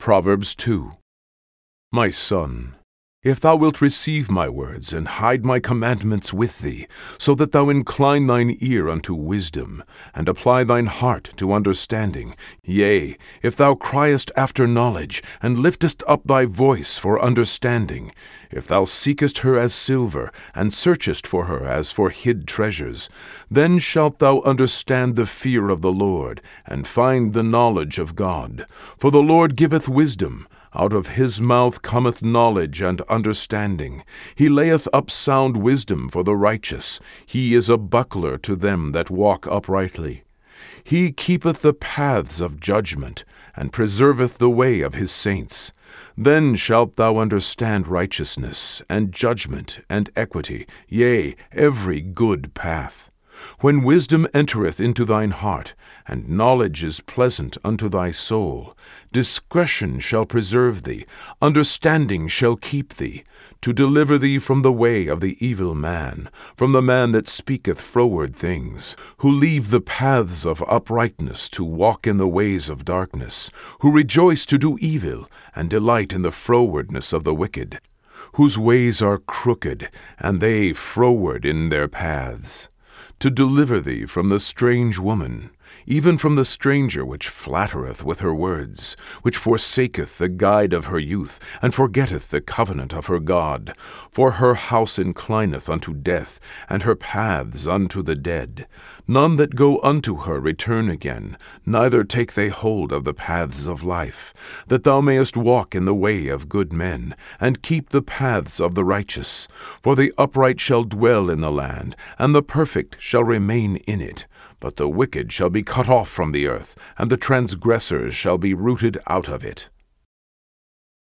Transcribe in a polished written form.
Proverbs 2. My son, if thou wilt receive my words, and hide my commandments with thee, so that thou incline thine ear unto wisdom, and apply thine heart to understanding, yea, if thou criest after knowledge, and liftest up thy voice for understanding, if thou seekest her as silver, and searchest for her as for hid treasures, then shalt thou understand the fear of the Lord, and find the knowledge of God. For the Lord giveth wisdom, out of his mouth cometh knowledge and understanding. He layeth up sound wisdom for the righteous. He is a buckler to them that walk uprightly. He keepeth the paths of judgment, and preserveth the way of his saints. Then shalt thou understand righteousness, and judgment, and equity, yea, every good path. When wisdom entereth into thine heart, and knowledge is pleasant unto thy soul, discretion shall preserve thee, understanding shall keep thee, to deliver thee from the way of the evil man, from the man that speaketh froward things, who leave the paths of uprightness to walk in the ways of darkness, who rejoice to do evil, and delight in the frowardness of the wicked, whose ways are crooked, and they froward in their paths. To deliver thee from the strange woman, even from the stranger which flattereth with her words, which forsaketh the guide of her youth, and forgetteth the covenant of her God. For her house inclineth unto death, and her paths unto the dead. None that go unto her return again, neither take they hold of the paths of life, that thou mayest walk in the way of good men, and keep the paths of the righteous. For the upright shall dwell in the land, and the perfect shall remain in it. But the wicked shall be cut off from the earth, and the transgressors shall be rooted out of it.